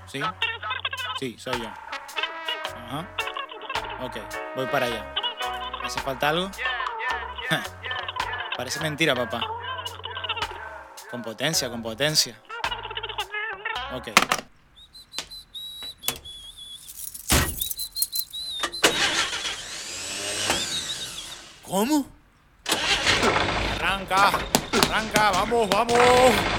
¿Sí? Sí, soy yo. Ajá. Ok, voy para allá. ¿Hace falta algo? Parece mentira, papá. Con potencia, con potencia. Ok. ¿Cómo? Arranca, arranca, vamos, vamos.